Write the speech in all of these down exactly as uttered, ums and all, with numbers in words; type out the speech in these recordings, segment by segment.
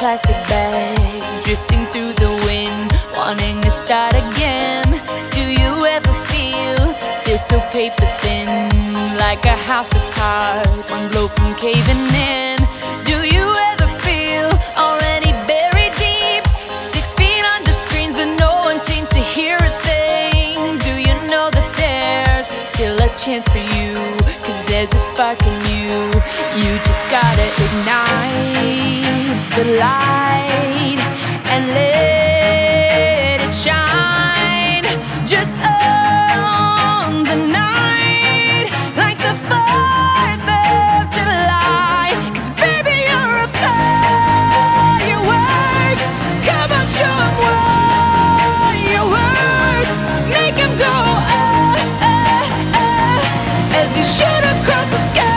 plastic bag, drifting through the wind, wanting to start again. Do you ever feel, feel so paper thin, like a house of cards, one blow from caving in? Do you ever feel already buried deep, six feet under screens but no one seems to hear a thing? Do you know that there's still a chance for you, cause there's a spark in you. You just gotta ignite the light and let it shine. Just own the night like the fourth of July. Cause baby, you're a firework. Come on, show 'em what you're worth. Make 'em go ah, ah, ah, as you shoot across the sky.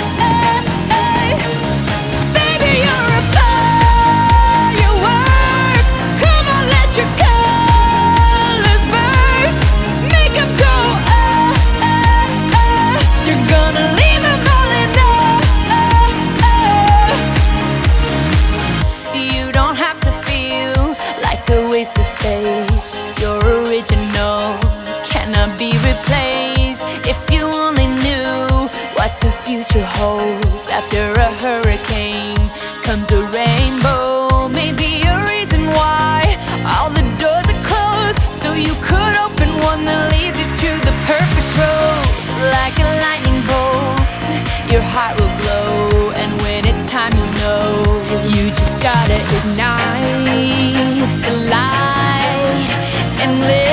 Wasted space, your original cannot be replaced. If you only knew what the future holds, after a hurricane comes a rainbow. Maybe a reason why all the doors are closed, so you could open one that leads you to the perfect road. Like a lightning bolt, your heart will glow, and when it's time you'll know. You just gotta ignite the light and live.